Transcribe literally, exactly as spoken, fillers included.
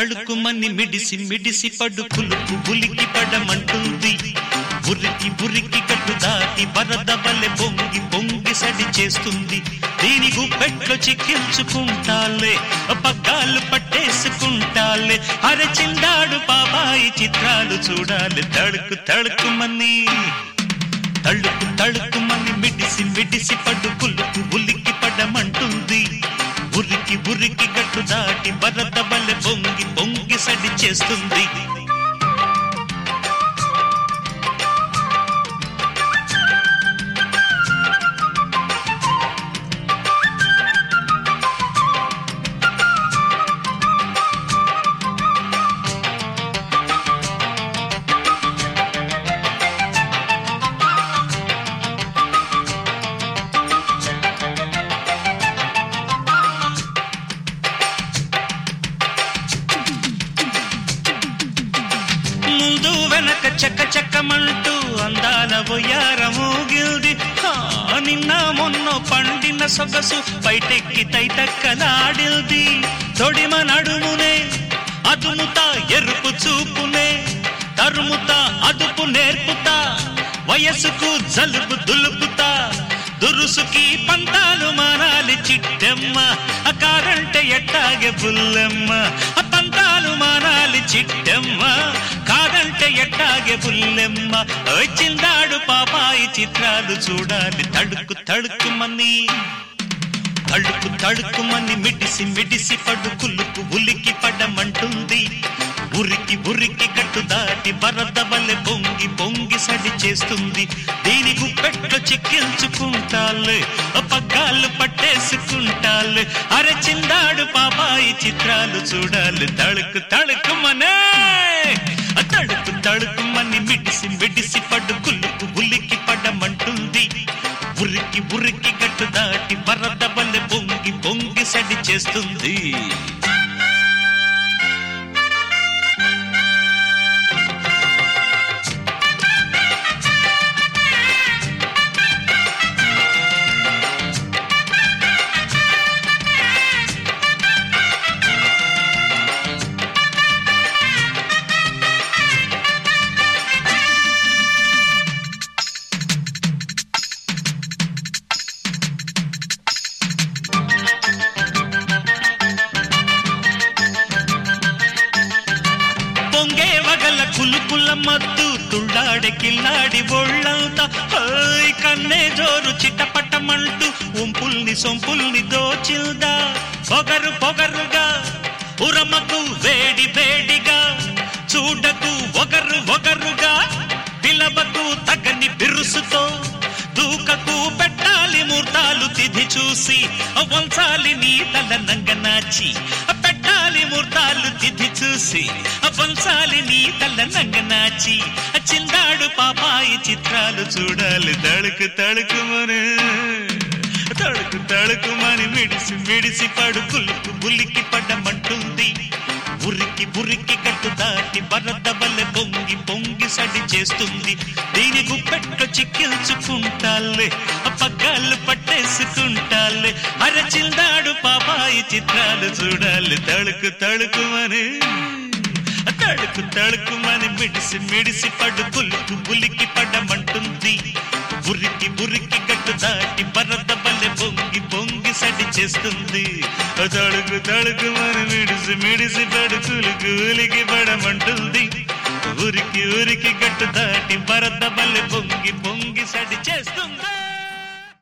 తళుకుమని మిడిసి మిడిసి పడు పులుపు ఉలికి పడమంటుంది. ఉరికి ఉరికి గట్టు దాటి వరద వలె పొంగి పొంగి సడి చేస్తుంది. దీని గుప్పెట్లో చిక్కించుకుంటాలే, పగ్గాలు పట్టేసుకుంటాలే. అరచిందాడు బాబాయి చిత్రాలు చూడాలి. తళుకు తళుకుమని తళుకు తళుకుమని మిడిసి మిడిసి పడు పులుపు ఉలికి పడమంటుంది. ఉరికి ఉరికి గట్టు దాటి వరద వలె పొంగి పొంగి సడి చేస్తుంది. వెనక చక్క చక్కమంటూ అందాల ఒయ్యారమోగిల్ది. నిన్న మొన్న పండిన సొగసు బయటెక్కి తైతక్కలాడిల్ది. తొడిమ నడుమునే అదుముతా ఎరుపు చూపునే తరుముతా అదుపు నేర్పుతా. వయసుకు జలుబు దులుపుతా దురుసుకి పంతాలు మానాలి చిట్టెమ్మ. కారంటే ఎట్టాగే బుల్లెమ్మ. పంతాలు మానాలి చిట్టెమ్మ, కాదంటే ఎట్టాగే బుల్లెమ్మ. చిందాడు పాపాయి చిత్రాలు చూడాలి. తడుకు తడుకుమని తడుకు తడుకుమని మిడిసి మిడిసి పడు కులుకు ఉలికి పడమంటుంది. ఉరికి ఉరికి గట్టు దాటి వరద వలె పొంగి పొంగి సడి చేస్తుంది. దీని గుప్పెట్లో చిక్కించుకుంటాలే, పగ్గాలు పట్టేసుకుంటాలే. అరచిందాడు పాపాయి చిత్రాలు చూడాలి. తళుకు తళుకుమనే తడుకు తడుకుమని మిడిసి మిడిసి పడు కులుకు ఉలికి పడమంటుంది. ఉరికి ఉరికి గట్టు దాటి వరద వలె పొంగి పొంగి సడి చేస్తుంది. కులుకుల మద్దు తుళ్ళాడే కిల్లాడి ఒళ్ళంతా కన్నే జోరు చిట్టపట్టమంటూ ఒంపుల్ని సొంపుల్ని దోచిల్దా. పొగరు పొగరుగా ఉరమకు వేడి వేడిగా చూడకు ఒగరు ఒగరుగా పిలవకు తగని బిరుసుతో దూకకు పెట్టాలి మూర్తాలు తిథి చూసి. వంచాలి నీ తల నంగనాచి పెట్టాలి మూర్తాలు తిథి చూసి. వంచాలి నీ తల నంగనాచి చిందాడు పాపాయి చిత్రాలు చూడాలి. తళుకు తళుకుమని తళుకు తళుకుమని మిడిసి మిడిసి పడు కులుకు ఉలికి పడమంటుంది. ఉరికి ఉరికి గట్టు దాటి వరద వలె పొంగి పొంగి సడి చేస్తుంది. దీని గుప్పెట్లో చిక్కించుకుంటాలే, పగ్గాలు పట్టేసుకుంటాలే. అరచిందాడు పాపాయి చిత్రాలు చూడాలి. తళుకు తళుకుమని తళుకు తళుకుమని మిడిసి మిడిసి పడు కులుకు ఉలికి పడమంటుంది. ఉరికి ఉరికి గట్టు దాటి వరద వలె పొంగి పొంగి సడి చేస్తుంది. తళుకు తళుకుమని మిడిసి మిడిసి పడు కులుకు ఉలికి పడమంటుంది. ఉరికి ఉరికి గట్టు దాటి వరద వలె పొంగి పొంగి సడి చేస్తుంది.